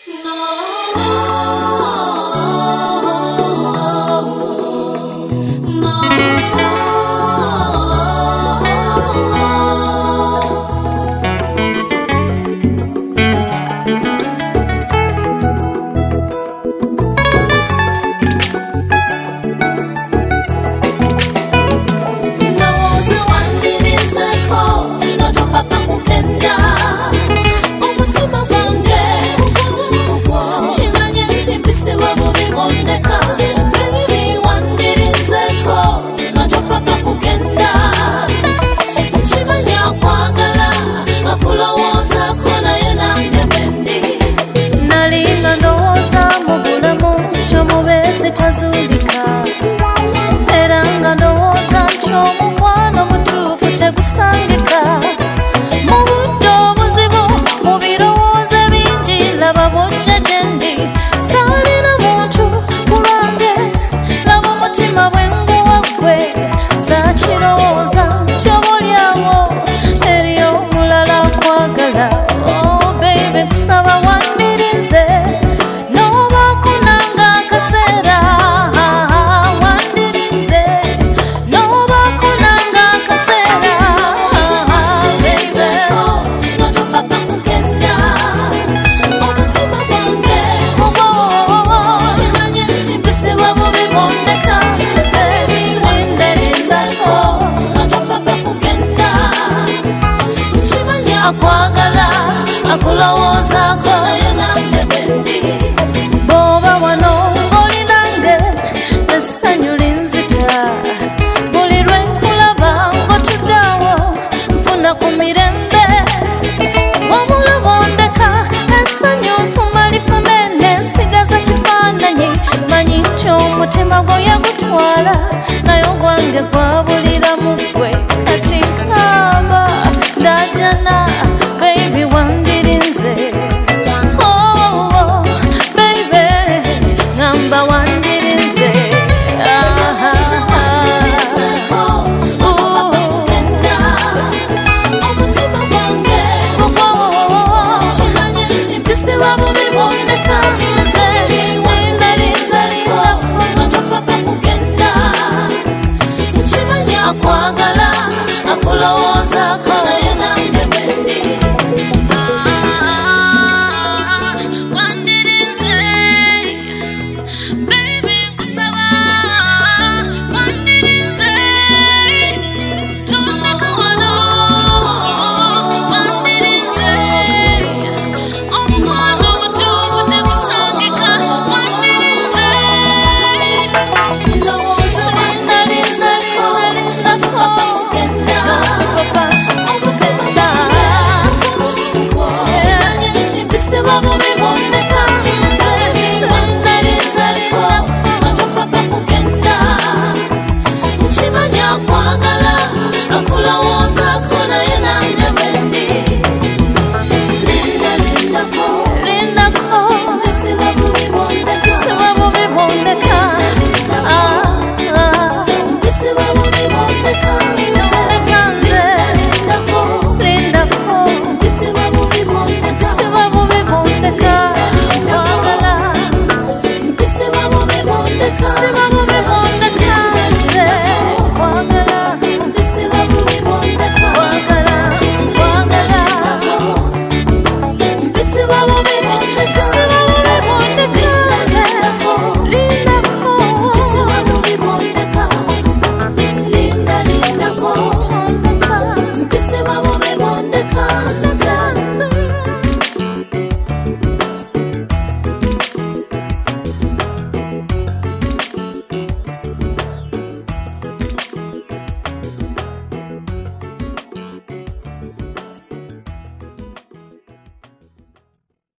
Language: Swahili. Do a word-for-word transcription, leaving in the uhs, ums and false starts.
Sitazulika era nga ndowooza nti omukwano mutuufu tegusangika mu budde obuzibu mu birowoozo bingi laba bwojja gye ndi saalina muntu ku lwange laba omutima bwe nguwa ggwe saakirowooza nti oboolyawo eriyo omulala akwagala. Oh baby kusaba wandirize n'obaako nange akaseera akwagala akulowoozaako naye nange bendi bw'oba wano ng'olinange essanyu linzita buli lwe nkulaba ng'otuddeawo nfuna ku mirembe wabula bw'ondeka essanyu nfuma lifume n'ensigaza kifaananyi manyi nti omutima gwo